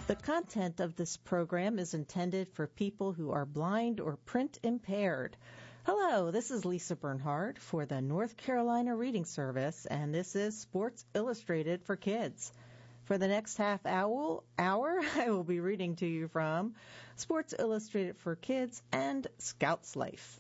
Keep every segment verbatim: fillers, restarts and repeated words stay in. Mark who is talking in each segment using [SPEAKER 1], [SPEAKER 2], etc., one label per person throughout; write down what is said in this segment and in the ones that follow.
[SPEAKER 1] The content of this program is intended for people who are blind or print impaired. Hello, this is Lisa Bernhardt for the North Carolina Reading Service, and this is Sports Illustrated for Kids. For the next half hour, hour, I will be reading to you from Sports Illustrated for Kids and Scout's Life.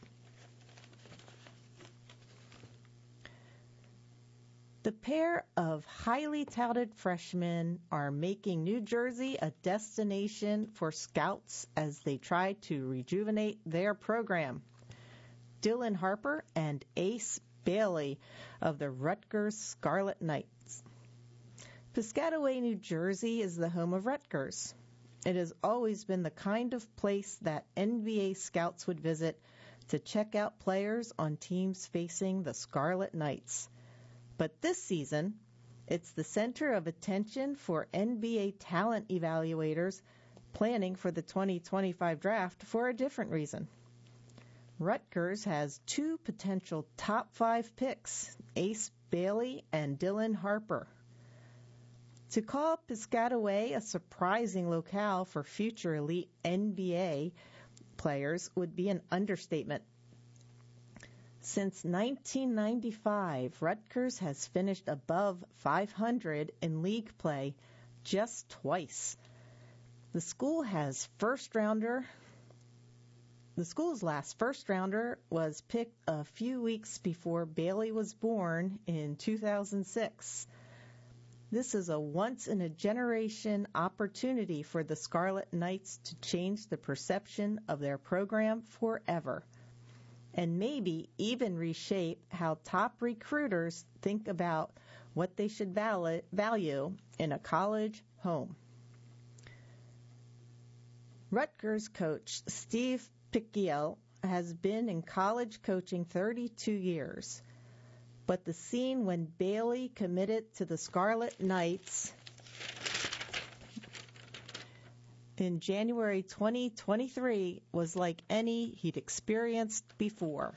[SPEAKER 1] The pair of highly touted freshmen are making New Jersey a destination for Scouts as they try to rejuvenate their program. Dylan Harper and Ace Bailey of the Rutgers Scarlet Knights. Piscataway, New Jersey is the home of Rutgers. It has always been the kind of place that N B A scouts would visit to check out players on teams facing the Scarlet Knights. But this season, it's the center of attention for N B A talent evaluators planning for the twenty twenty-five draft for a different reason. Rutgers has two potential top five picks, Ace Bailey and Dylan Harper. To call Piscataway a surprising locale for future elite N B A players would be an understatement. Since nineteen ninety-five, Rutgers has finished above five hundred in league play just twice. The school has first rounder. The school's last first rounder was picked a few weeks before Bailey was born in two thousand six. This is a once-in-a-generation opportunity for the Scarlet Knights to change the perception of their program forever, and maybe even reshape how top recruiters think about what they should value in a college home. Rutgers coach Steve Pikiell has been in college coaching thirty-two years, but the scene when Bailey committed to the Scarlet Knights in January twenty twenty-three was like any he'd experienced before.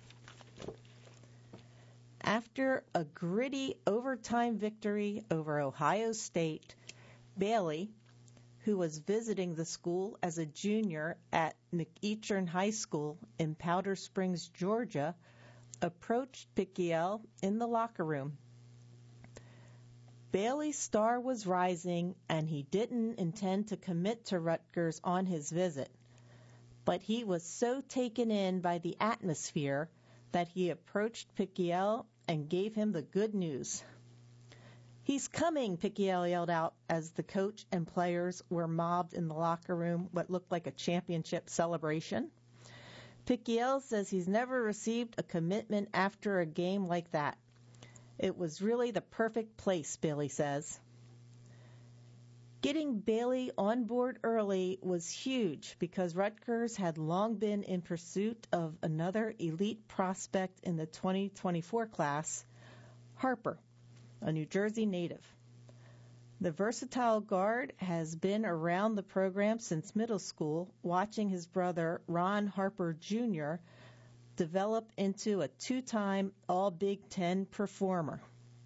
[SPEAKER 1] After a gritty overtime victory over Ohio State, Bailey, who was visiting the school as a junior at McEachern High School in Powder Springs, Georgia, approached Pikiell in the locker room. Bailey's star was rising, and he didn't intend to commit to Rutgers on his visit. But he was so taken in by the atmosphere that he approached Pikiell and gave him the good news. "He's coming," Pikiell yelled out as the coach and players were mobbed in the locker room, what looked like a championship celebration. Pikiell says he's never received a commitment after a game like that. "It was really the perfect place," Bailey says. Getting Bailey on board early was huge because Rutgers had long been in pursuit of another elite prospect in the twenty twenty-four class, Harper, a New Jersey native. The versatile guard has been around the program since middle school, watching his brother Ron Harper Junior develop into a two-time All-Big Ten performer.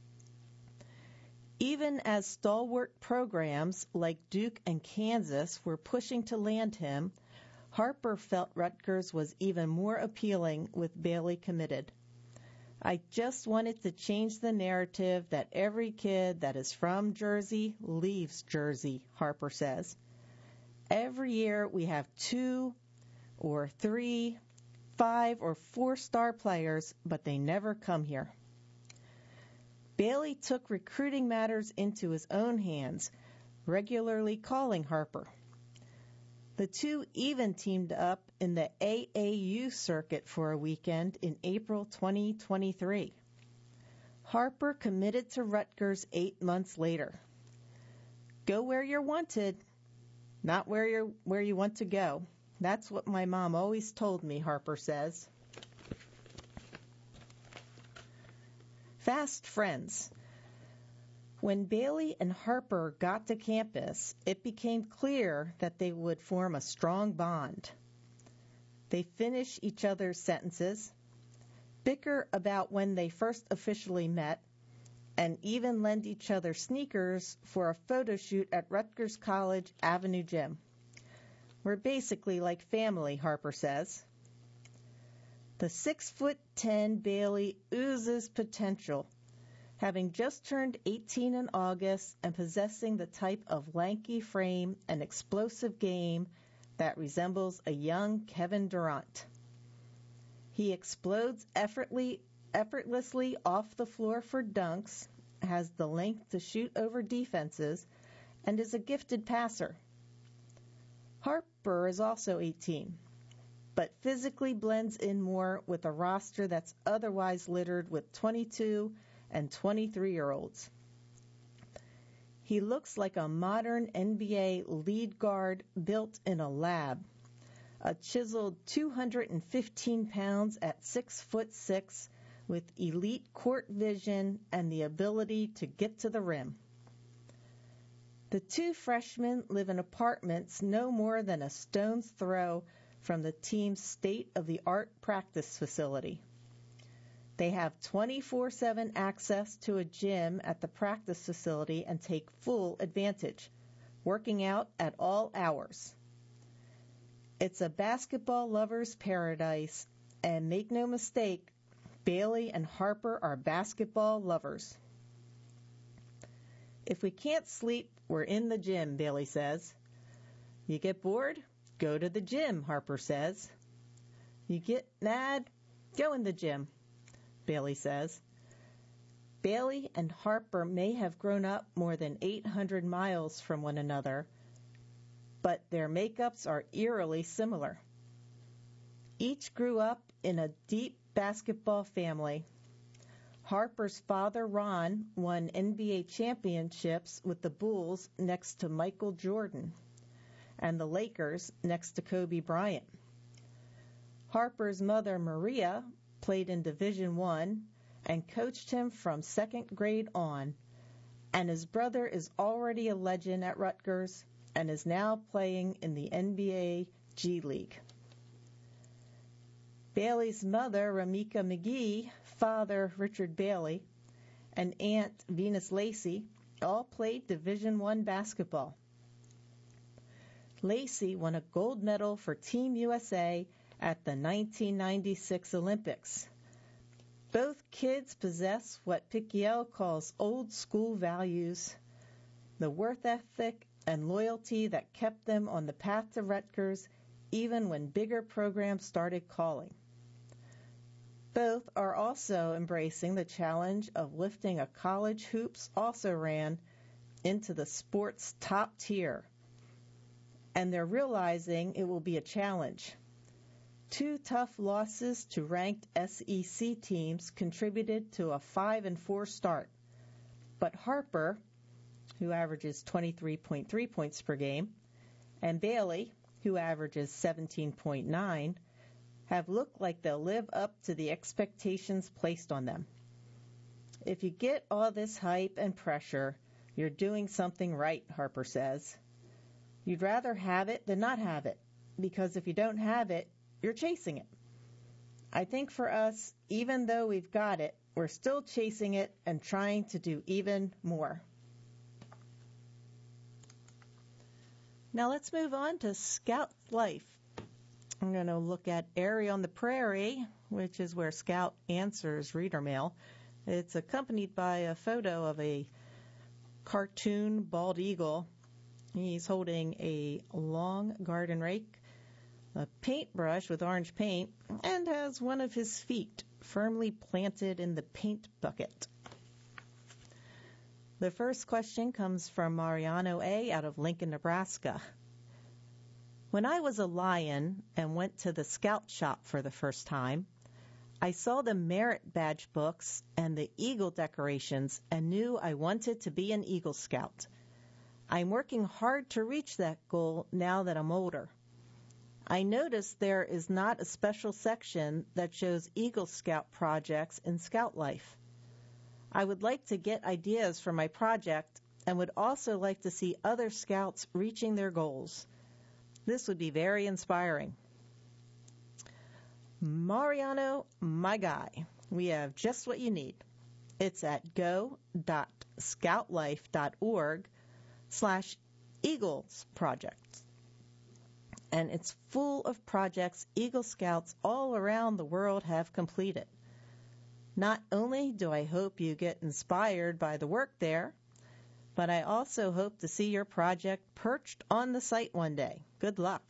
[SPEAKER 1] Even as stalwart programs like Duke and Kansas were pushing to land him, Harper felt Rutgers was even more appealing with Bailey committed. "I just wanted to change the narrative that every kid that is from Jersey leaves Jersey," Harper says. "Every year we have two or three, five or four star players, but they never come here." Bailey took recruiting matters into his own hands, regularly calling Harper. The two even teamed up in the A A U circuit for a weekend in April twenty twenty-three. Harper committed to Rutgers eight months later. "Go where you're wanted, not where you're where you want to go. That's what my mom always told me," Harper says. Fast friends. When Bailey and Harper got to campus, it became clear that they would form a strong bond. They finish each other's sentences, bicker about when they first officially met, and even lend each other sneakers for a photo shoot at Rutgers College Avenue Gym. We're basically like family, Harper says. The six foot ten Bailey oozes potential, having just turned eighteen in August and possessing the type of lanky frame and explosive game that resembles a young Kevin Durant. He explodes effortlessly, effortlessly off the floor for dunks, has the length to shoot over defenses, and is a gifted passer. Harper is also eighteen, but physically blends in more with a roster that's otherwise littered with twenty-two and twenty-three-year-olds. He looks like a modern N B A lead guard built in a lab, a chiseled two hundred fifteen pounds at six foot six with elite court vision and the ability to get to the rim. The two freshmen live in apartments no more than a stone's throw from the team's state-of-the-art practice facility. They have twenty-four seven access to a gym at the practice facility and take full advantage, working out at all hours. It's a basketball lover's paradise, and make no mistake, Bailey and Harper are basketball lovers. If we can't sleep, we're in the gym, Bailey says. You get bored? Go to the gym, Harper says. You get mad? Go in the gym, Bailey says. Bailey and Harper may have grown up more than eight hundred miles from one another, but their makeups are eerily similar. Each grew up in a deep basketball family. Harper's father, Ron, won N B A championships with the Bulls next to Michael Jordan, and the Lakers next to Kobe Bryant. Harper's mother, Maria, played in Division One and coached him from second grade on, and his brother is already a legend at Rutgers and is now playing in the N B A G League. Bailey's mother, Ramika McGee, father, Richard Bailey, and aunt, Venus Lacey, all played Division One basketball. Lacey won a gold medal for Team U S A at the nineteen ninety-six Olympics. Both kids possess what Picquiao calls old school values, the work ethic and loyalty that kept them on the path to Rutgers even when bigger programs started calling. Both are also embracing the challenge of lifting a college hoops also ran into the sport's top tier. And they're realizing it will be a challenge. Two tough losses to ranked S E C teams contributed to a five and four start. But Harper, who averages twenty-three point three points per game, and Bailey, who averages seventeen point nine, have looked like they'll live up to the expectations placed on them. If you get all this hype and pressure, you're doing something right, Harper says. You'd rather have it than not have it, because if you don't have it, you're chasing it. I think for us, even though we've got it, we're still chasing it and trying to do even more. Now let's move on to Scout Life. I'm going to look at Airy on the Prairie, which is where Scout answers reader mail. It's accompanied by a photo of a cartoon bald eagle. He's holding a long garden rake, a paintbrush with orange paint, and has one of his feet firmly planted in the paint bucket. The first question comes from Mariano A. out of Lincoln, Nebraska. When I was a lion and went to the Scout shop for the first time, I saw the merit badge books and the eagle decorations and knew I wanted to be an Eagle Scout. I'm working hard to reach that goal now that I'm older. I noticed there is not a special section that shows Eagle Scout projects in Scout Life. I would like to get ideas for my project and would also like to see other Scouts reaching their goals. This would be very inspiring. Mariano, my guy, we have just what you need. It's at go.scoutlife.org slash Eagles Project. And it's full of projects Eagle Scouts all around the world have completed. Not only do I hope you get inspired by the work there, but I also hope to see your project perched on the site one day. Good luck.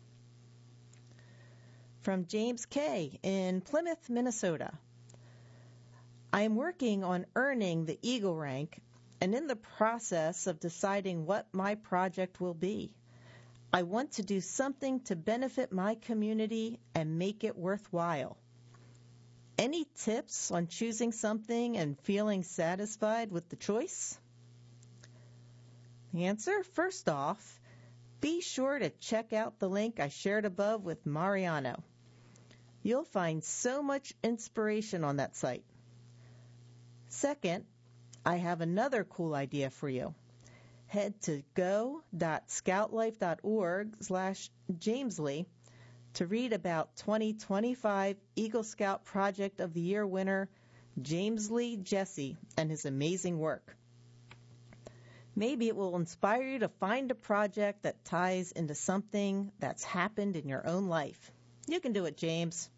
[SPEAKER 1] From James K. in Plymouth, Minnesota. I am working on earning the Eagle rank and in the process of deciding what my project will be. I want to do something to benefit my community and make it worthwhile. Any tips on choosing something and feeling satisfied with the choice? The answer, first off, be sure to check out the link I shared above with Mariano. You'll find so much inspiration on that site. Second, I have another cool idea for you. Head to go.scoutlife.org slash Jamesley to read about twenty twenty-five Eagle Scout Project of the Year winner Jamesley Jesse and his amazing work. Maybe it will inspire you to find a project that ties into something that's happened in your own life. You can do it, James.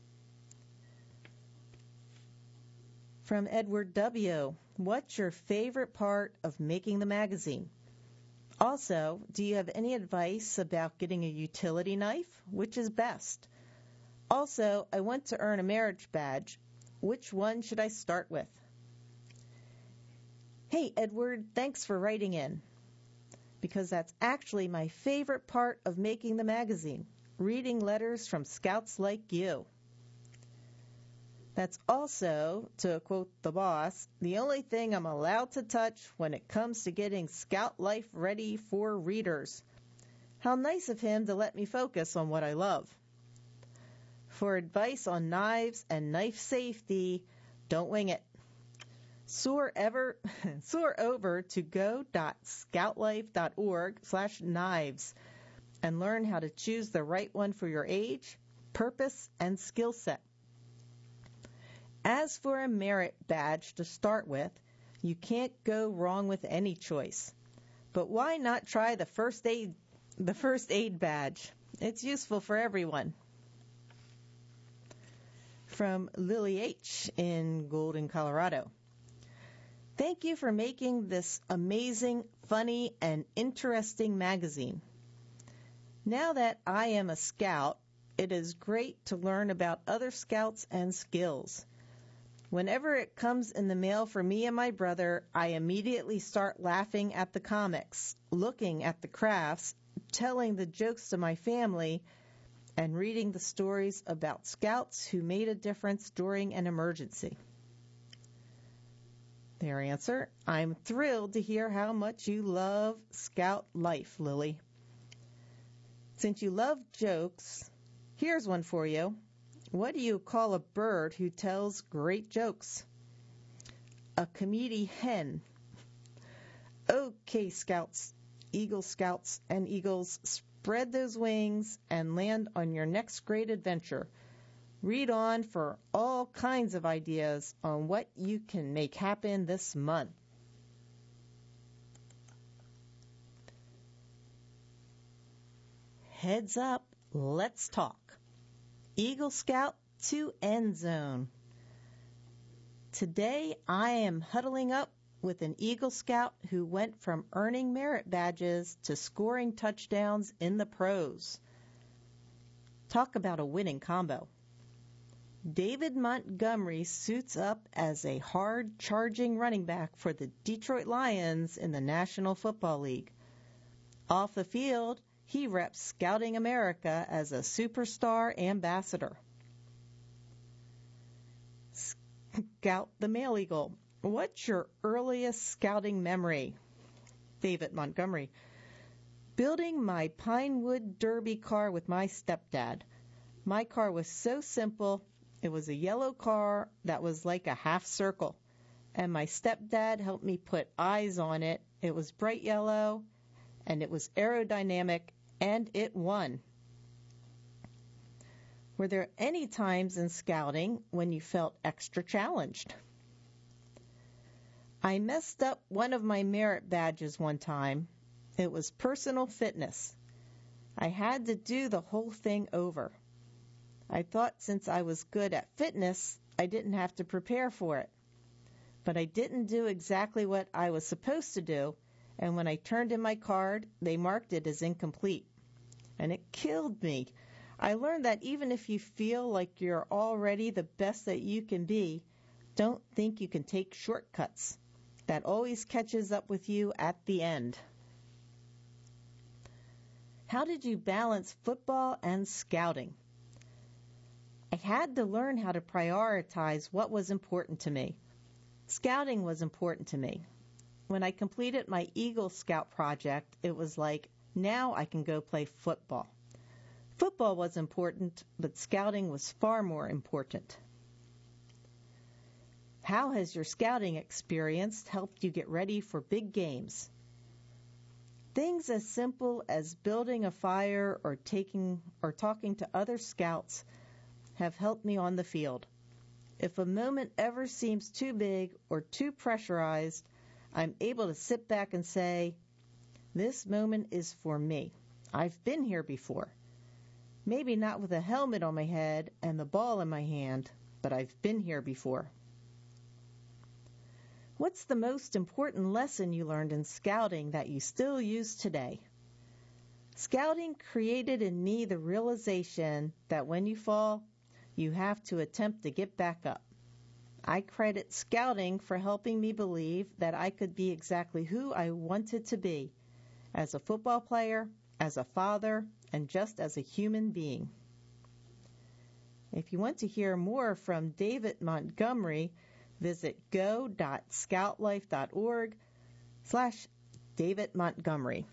[SPEAKER 1] From Edward W. What's your favorite part of making the magazine? Also, do you have any advice about getting a utility knife? Which is best? Also, I want to earn a merit badge. Which one should I start with? Hey, Edward, thanks for writing in, because that's actually my favorite part of making the magazine, reading letters from scouts like you. That's also, to quote the boss, the only thing I'm allowed to touch when it comes to getting Scout Life ready for readers. How nice of him to let me focus on what I love. For advice on knives and knife safety, don't wing it. Soar, ever, soar over to go.scoutlife.org slash knives and learn how to choose the right one for your age, purpose, and skill set. As for a merit badge to start with, you can't go wrong with any choice. But why not try the first aid, the first aid badge? It's useful for everyone. From Lily H. in Golden, Colorado. Thank you for making this amazing, funny, and interesting magazine. Now that I am a scout, it is great to learn about other scouts and skills. Whenever it comes in the mail for me and my brother, I immediately start laughing at the comics, looking at the crafts, telling the jokes to my family, and reading the stories about scouts who made a difference during an emergency. Their answer, I'm thrilled to hear how much you love Scout Life, Lily. Since you love jokes, here's one for you. What do you call a bird who tells great jokes? A comedy hen. Okay, Scouts, Eagle Scouts and Eagles, spread those wings and land on your next great adventure. Read on for all kinds of ideas on what you can make happen this month. Heads up, let's talk. Eagle Scout to End Zone. Today I am huddling up with an Eagle Scout who went from earning merit badges to scoring touchdowns in the pros. Talk about a winning combo. David Montgomery suits up as a hard-charging running back for the Detroit Lions in the National Football League. Off the field, he reps Scouting America as a superstar ambassador. Scout the Male Eagle. What's your earliest scouting memory? David Montgomery. Building my Pinewood Derby car with my stepdad. My car was so simple. It was a yellow car that was like a half circle. And my stepdad helped me put eyes on it. It was bright yellow, and it was aerodynamic, and it won. Were there any times in scouting when you felt extra challenged? I messed up one of my merit badges one time. It was personal fitness. I had to do the whole thing over. I thought since I was good at fitness, I didn't have to prepare for it. But I didn't do exactly what I was supposed to do, and when I turned in my card, they marked it as incomplete. And it killed me. I learned that even if you feel like you're already the best that you can be, don't think you can take shortcuts. That always catches up with you at the end. How did you balance football and scouting? I had to learn how to prioritize what was important to me. Scouting was important to me. When I completed my Eagle Scout project, it was like, now I can go play football. Football was important, but scouting was far more important. How has your scouting experience helped you get ready for big games? Things as simple as building a fire or taking or talking to other scouts have helped me on the field. If a moment ever seems too big or too pressurized, I'm able to sit back and say, this moment is for me. I've been here before. Maybe not with a helmet on my head and the ball in my hand, but I've been here before. What's the most important lesson you learned in scouting that you still use today? Scouting created in me the realization that when you fall, you have to attempt to get back up. I credit scouting for helping me believe that I could be exactly who I wanted to be, as a football player, as a father, and just as a human being. If you want to hear more from David Montgomery, visit go.scoutlife.org slash David Montgomery.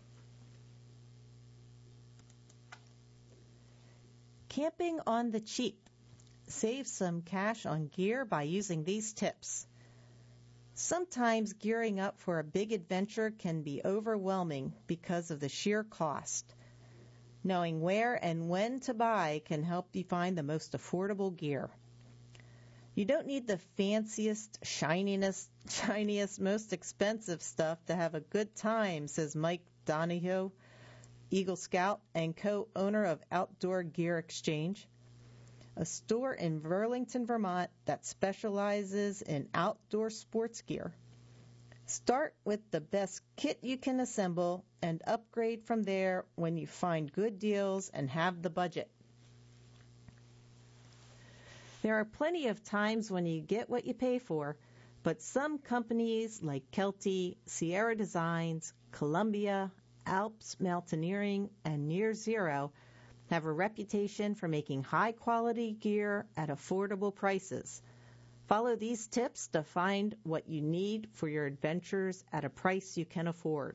[SPEAKER 1] Camping on the cheap. Save some cash on gear by using these tips. Sometimes gearing up for a big adventure can be overwhelming because of the sheer cost. Knowing where and when to buy can help you find the most affordable gear. You don't need the fanciest, shiniest, shiniest, most expensive stuff to have a good time, says Mike Donahue, Eagle Scout and co-owner of Outdoor Gear Exchange, a store in Burlington, Vermont that specializes in outdoor sports gear. Start with the best kit you can assemble and upgrade from there when you find good deals and have the budget. There are plenty of times when you get what you pay for, but some companies like Kelty, Sierra Designs, Columbia, Alps Mountaineering, and Near Zero have a reputation for making high-quality gear at affordable prices. Follow these tips to find what you need for your adventures at a price you can afford.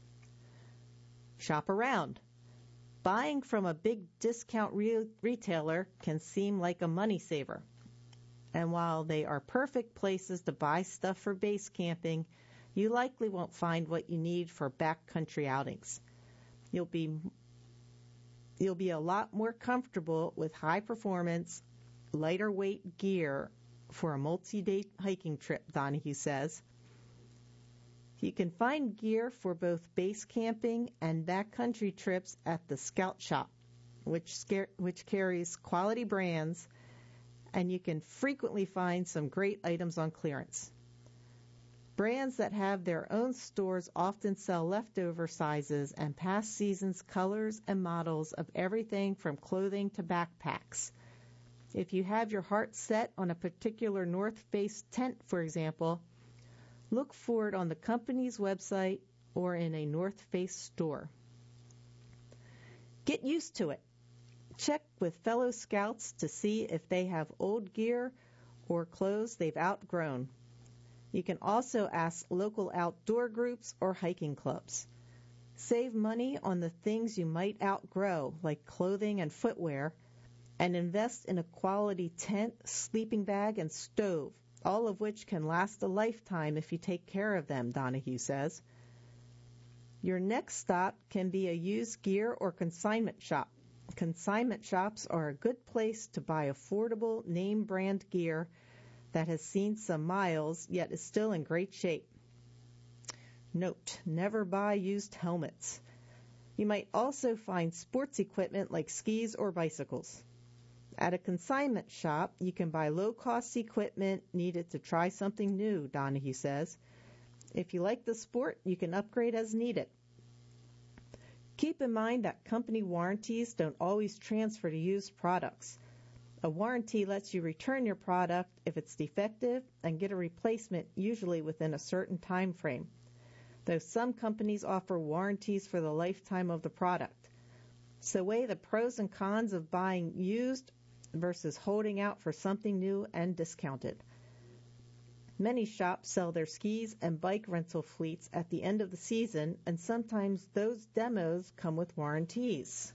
[SPEAKER 1] Shop around. Buying from a big discount re- retailer can seem like a money saver. And while they are perfect places to buy stuff for base camping, you likely won't find what you need for backcountry outings. You'll be You'll be a lot more comfortable with high-performance, lighter-weight gear for a multi-day hiking trip, Donahue says. You can find gear for both base camping and backcountry trips at the Scout Shop, which, scare, which carries quality brands, and you can frequently find some great items on clearance. Brands that have their own stores often sell leftover sizes and past seasons' colors and models of everything from clothing to backpacks. If you have your heart set on a particular North Face tent, for example, look for it on the company's website or in a North Face store. Get used to it. Check with fellow scouts to see if they have old gear or clothes they've outgrown. You can also ask local outdoor groups or hiking clubs. Save money on the things you might outgrow, like clothing and footwear, and invest in a quality tent, sleeping bag, and stove, all of which can last a lifetime if you take care of them, Donahue says. Your next stop can be a used gear or consignment shop. Consignment shops are a good place to buy affordable name brand gear that has seen some miles yet is still in great shape. Note, never buy used helmets. You might also find sports equipment like skis or bicycles. At a consignment shop, you can buy low-cost equipment needed to try something new, Donahue says. If you like the sport, you can upgrade as needed. Keep in mind that company warranties don't always transfer to used products. A warranty lets you return your product if it's defective and get a replacement usually within a certain time frame, though some companies offer warranties for the lifetime of the product. So weigh the pros and cons of buying used versus holding out for something new and discounted. Many shops sell their skis and bike rental fleets at the end of the season, and sometimes those demos come with warranties.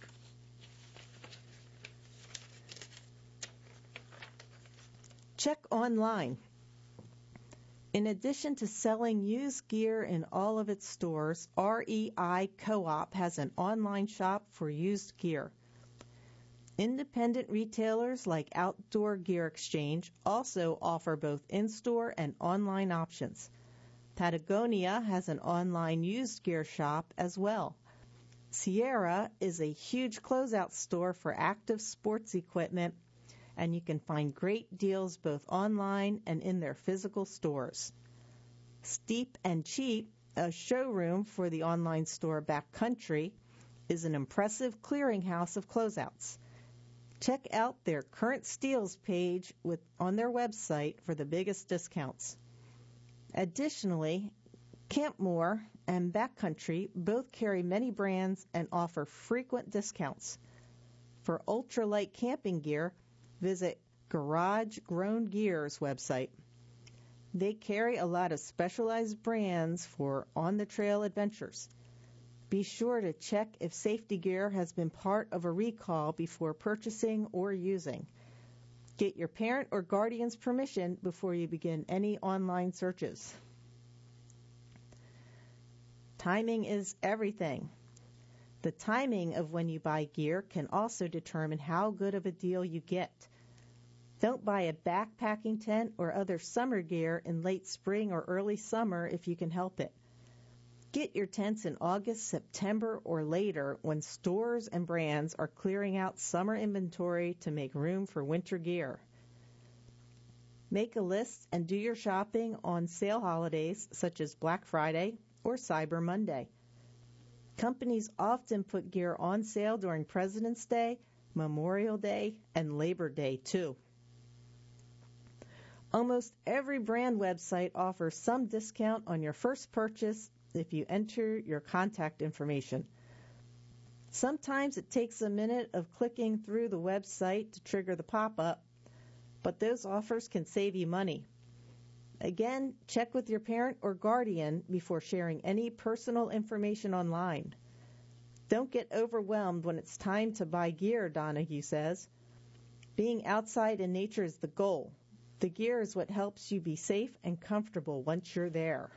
[SPEAKER 1] Check online. In addition to selling used gear in all of its stores, R E I Co-op has an online shop for used gear. Independent retailers like Outdoor Gear Exchange also offer both in-store and online options. Patagonia has an online used gear shop as well. Sierra is a huge closeout store for active sports equipment, and you can find great deals both online and in their physical stores. Steep and Cheap, a showroom for the online store Backcountry, is an impressive clearinghouse of closeouts. Check out their current steals page with, on their website for the biggest discounts. Additionally, Campmore and Backcountry both carry many brands and offer frequent discounts. For ultralight camping gear, visit Garage Grown Gear's website. They carry a lot of specialized brands for on-the-trail adventures. Be sure to check if safety gear has been part of a recall before purchasing or using. Get your parent or guardian's permission before you begin any online searches. Timing is everything. The timing of when you buy gear can also determine how good of a deal you get. Don't buy a backpacking tent or other summer gear in late spring or early summer if you can help it. Get your tents in August, September, or later when stores and brands are clearing out summer inventory to make room for winter gear. Make a list and do your shopping on sale holidays such as Black Friday or Cyber Monday. Companies often put gear on sale during President's Day, Memorial Day, and Labor Day too. Almost every brand website offers some discount on your first purchase if you enter your contact information. Sometimes it takes a minute of clicking through the website to trigger the pop-up, but those offers can save you money. Again, check with your parent or guardian before sharing any personal information online. Don't get overwhelmed when it's time to buy gear, Donahue says. Being outside in nature is the goal. The gear is what helps you be safe and comfortable once you're there.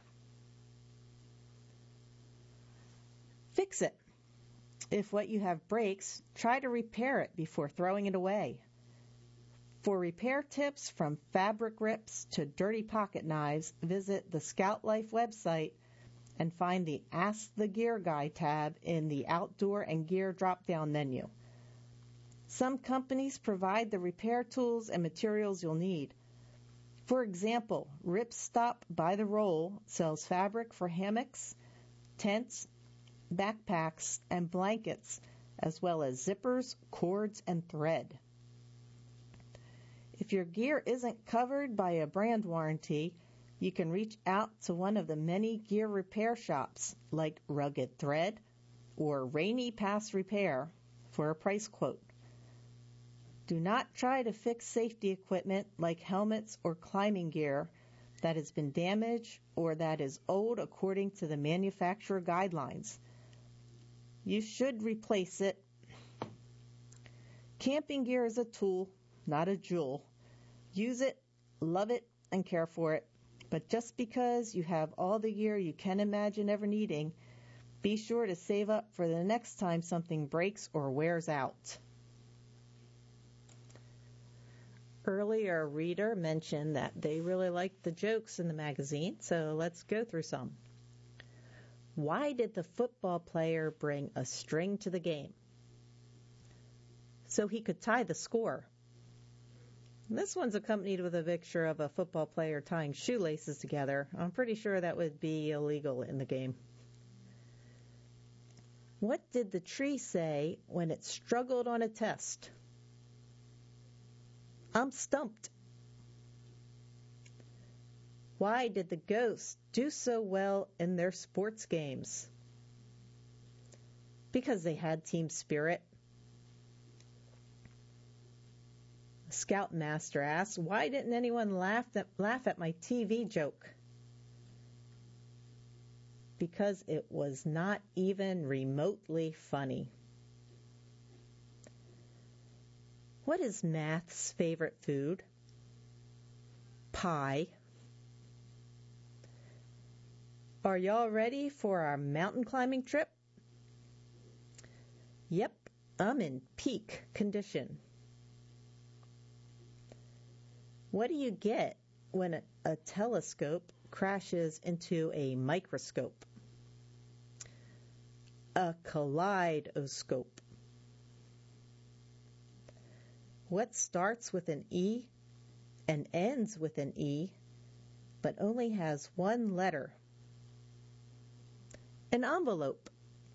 [SPEAKER 1] Fix it. If what you have breaks, try to repair it before throwing it away. For repair tips from fabric rips to dirty pocket knives, visit the Scout Life website and find the Ask the Gear Guy tab in the Outdoor and Gear drop-down menu. Some companies provide the repair tools and materials you'll need. For example, Ripstop by the Roll sells fabric for hammocks, tents, backpacks, and blankets, as well as zippers, cords, and thread. If your gear isn't covered by a brand warranty, you can reach out to one of the many gear repair shops like Rugged Thread or Rainy Pass Repair for a price quote. Do not try to fix safety equipment like helmets or climbing gear that has been damaged or that is old according to the manufacturer guidelines. You should replace it. Camping gear is a tool, not a jewel. Use it, love it, and care for it. But just because you have all the gear you can imagine ever needing, be sure to save up for the next time something breaks or wears out. Earlier, a reader mentioned that they really liked the jokes in the magazine, so let's go through some. Why did the football player bring a string to the game? So he could tie the score. This one's accompanied with a picture of a football player tying shoelaces together. I'm pretty sure that would be illegal in the game. What did the tree say when it struggled on a test? I'm stumped. Why did the Ghosts do so well in their sports games? Because they had team spirit. Scoutmaster asks, why didn't anyone laugh at, laugh at my T V joke? Because it was not even remotely funny. What is Math's favorite food? Pie. Are y'all ready for our mountain climbing trip? Yep, I'm in peak condition. What do you get when a, a telescope crashes into a microscope? A kaleidoscope. What starts with an E and ends with an E, but only has one letter? An envelope.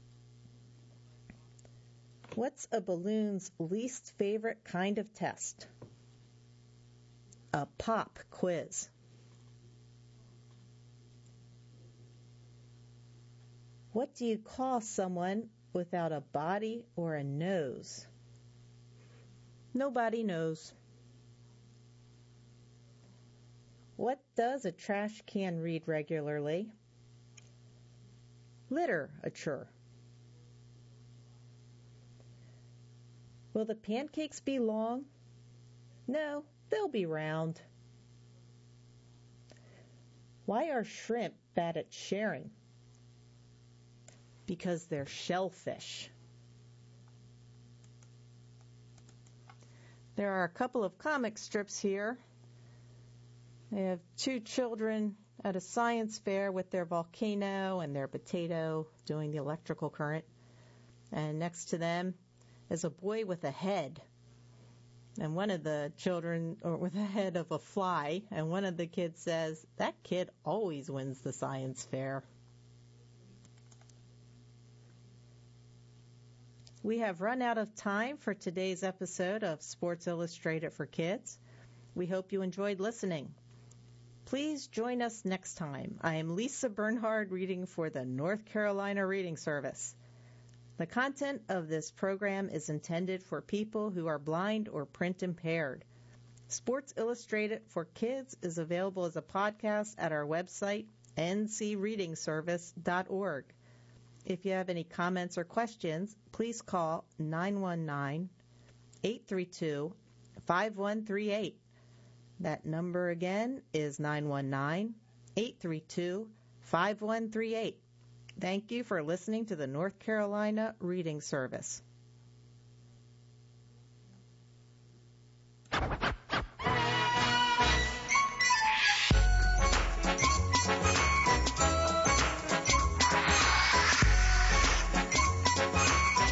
[SPEAKER 1] What's a balloon's least favorite kind of test? A pop quiz. What do you call someone without a body or a nose? Nobody knows. What does a trash can read regularly? Literature. Will the pancakes be long? No, they'll be round. Why are shrimp bad at sharing? Because they're shellfish. There are a couple of comic strips here. They have two children at a science fair with their volcano and their potato doing the electrical current. And next to them is a boy with a head. And one of the children, or with the head of a fly, and one of the kids says, that kid always wins the science fair. We have run out of time for today's episode of Sports Illustrated for Kids. We hope you enjoyed listening. Please join us next time. I am Lisa Bernhard reading for the North Carolina Reading Service. The content of this program is intended for people who are blind or print impaired. Sports Illustrated for Kids is available as a podcast at our website, n c reading service dot org. If you have any comments or questions, please call nine one nine, eight three two, five one three eight. That number again is nine one nine, eight three two, five one three eight. Thank you for listening to the North Carolina Reading Service.